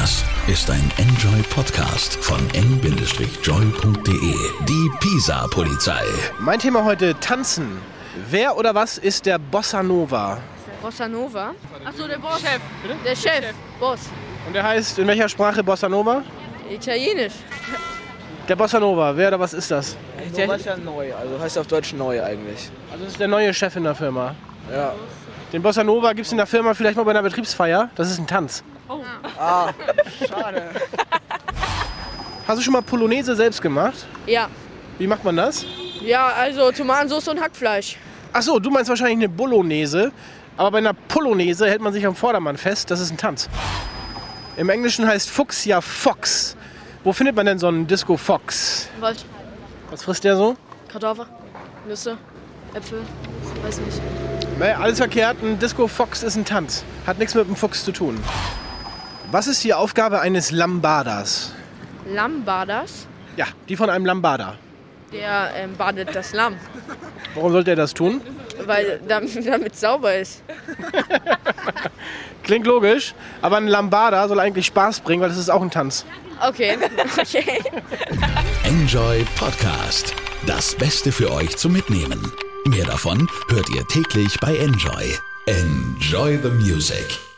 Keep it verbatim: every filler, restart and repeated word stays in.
Das ist ein Enjoy-Podcast von n joy punkt de. Die Pisa-Polizei. Mein Thema heute: Tanzen. Wer oder was ist der Bossa Nova? Bossa Nova? Achso, der Boss. Chef. Bitte? Der Chef. Chef. Boss. Und der heißt in welcher Sprache Bossa Nova? Italienisch. Der Bossa Nova, wer oder was ist das? Nova ist ja neu, also heißt auf Deutsch neu eigentlich. Also das ist der neue Chef in der Firma. Ja. Den Bossa Nova gibt es in der Firma vielleicht mal bei einer Betriebsfeier. Das ist ein Tanz. Oh. Ah, schade. Hast du schon mal Polonaise selbst gemacht? Ja. Wie macht man das? Ja, also Tomatensauce und Hackfleisch. Achso, du meinst wahrscheinlich eine Bolognese. Aber bei einer Polonaise hält man sich am Vordermann fest. Das ist ein Tanz. Im Englischen heißt Fuchs ja Fox. Wo findet man denn so einen Disco Fox? Wald. Was frisst der so? Kartoffel. Nüsse. Äpfel. Weiß nicht. Nee, alles verkehrt. Ein Disco Fox ist ein Tanz. Hat nichts mit dem Fuchs zu tun. Was ist die Aufgabe eines Lambadas? Lambadas. Ja, die von einem Lambada. Der ähm, badet das Lamm. Warum sollte er das tun? Weil damit, damit sauber ist. Klingt logisch, aber ein Lambada soll eigentlich Spaß bringen, weil das ist auch ein Tanz. Okay. Okay. Enjoy Podcast. Das Beste für euch zum Mitnehmen. Mehr davon hört ihr täglich bei Enjoy. Enjoy the music.